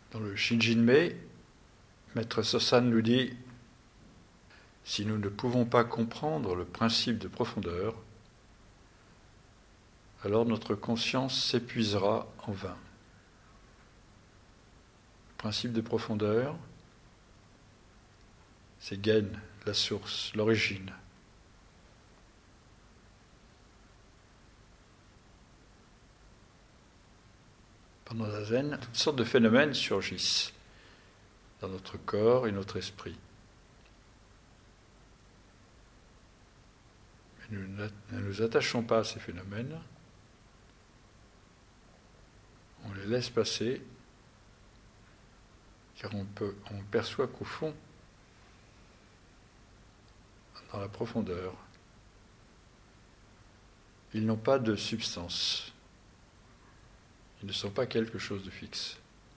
Dans le Shinjinmei, Maître Sosan nous dit « Si nous ne pouvons pas comprendre le principe de profondeur, alors notre conscience s'épuisera en vain. » Le principe de profondeur, c'est Gen, la source, l'origine. Pendant la Zen, toutes sortes de phénomènes surgissent dans notre corps et notre esprit. Mais nous ne nous attachons pas à ces phénomènes. On les laisse passer, car on perçoit qu'au fond, dans la profondeur, ils n'ont pas de substance. Ils ne sont pas quelque chose de fixe.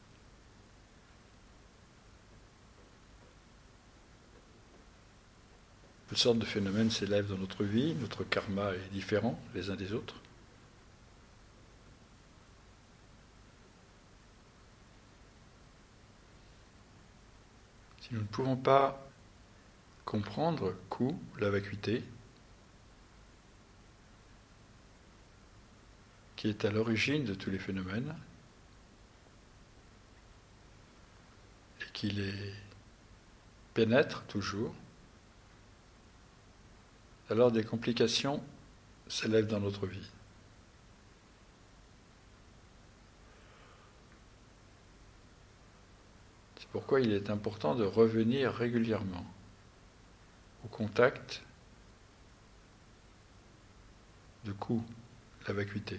Toutes sortes de phénomènes s'élèvent dans notre vie, notre karma est différent les uns des autres. Si nous ne pouvons pas comprendre Ku, la vacuité, qui est à l'origine de tous les phénomènes, et qui les pénètre toujours, alors des complications s'élèvent dans notre vie. C'est pourquoi il est important de revenir régulièrement au contact de Ku, la vacuité.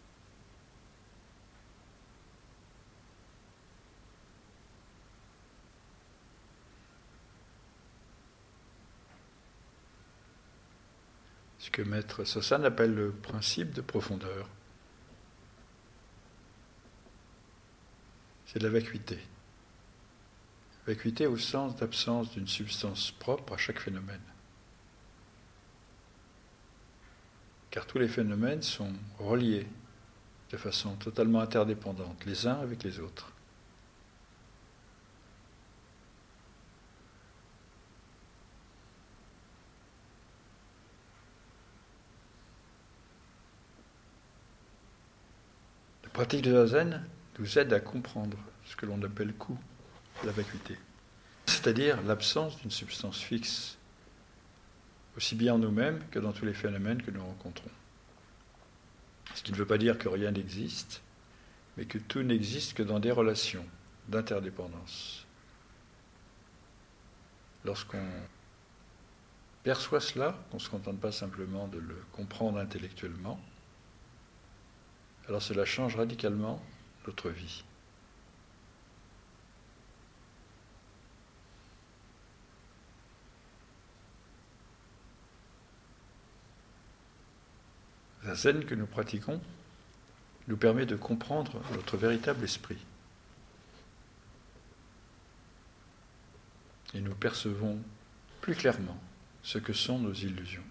Ce que Maître Sosan appelle le principe de profondeur. C'est la vacuité. Vacuité au sens d'absence d'une substance propre à chaque phénomène. Car tous les phénomènes sont reliés de façon totalement interdépendante, les uns avec les autres. La pratique de la Zen nous aide à comprendre ce que l'on appelle Ku, la vacuité, c'est-à-dire l'absence d'une substance fixe, aussi bien en nous-mêmes que dans tous les phénomènes que nous rencontrons. Ce qui ne veut pas dire que rien n'existe, mais que tout n'existe que dans des relations d'interdépendance. Lorsqu'on perçoit cela, qu'on ne se contente pas simplement de le comprendre intellectuellement, alors cela change radicalement notre vie. La zen que nous pratiquons nous permet de comprendre notre véritable esprit. Et nous percevons plus clairement ce que sont nos illusions.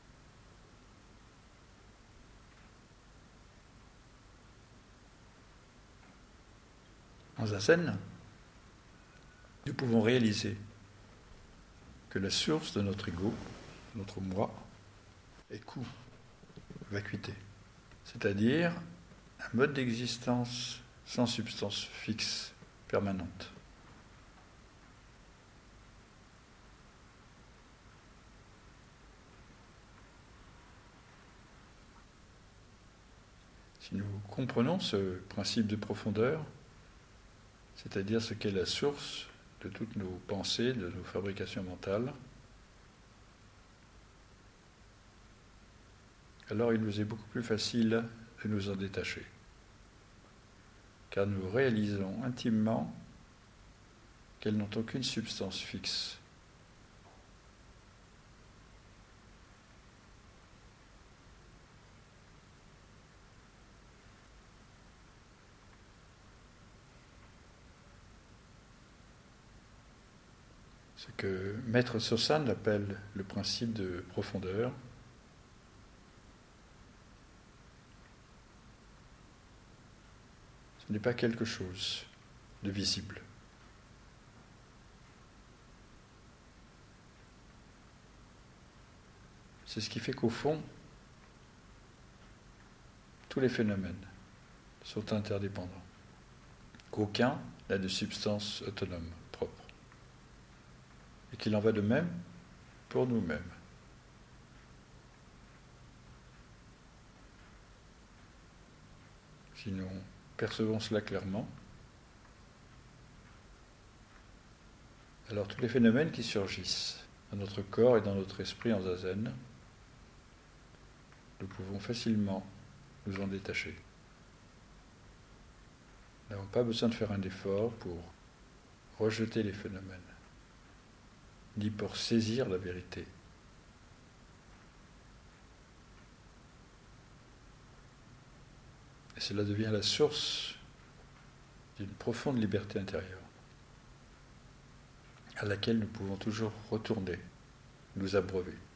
En zazen, nous pouvons réaliser que la source de notre ego, notre moi, est Ku, vacuité, c'est-à-dire un mode d'existence sans substance fixe, permanente. Si nous comprenons ce principe de profondeur, c'est-à-dire ce qu'est la source de toutes nos pensées, de nos fabrications mentales, alors il nous est beaucoup plus facile de nous en détacher. Car nous réalisons intimement qu'elles n'ont aucune substance fixe. Ce que Maître Sosan appelle le principe de profondeur, ce n'est pas quelque chose, de visible. C'est ce qui fait qu'au fond, tous les phénomènes sont interdépendants, qu'aucun n'a de substance autonome, propre, et qu'il en va de même pour nous-mêmes. Si nous percevons cela clairement, alors tous les phénomènes qui surgissent dans notre corps et dans notre esprit en zazen, nous pouvons facilement nous en détacher. Nous n'avons pas besoin de faire un effort pour rejeter les phénomènes, ni pour saisir la vérité. Et cela devient la source d'une profonde liberté intérieure, à laquelle nous pouvons toujours retourner, nous abreuver.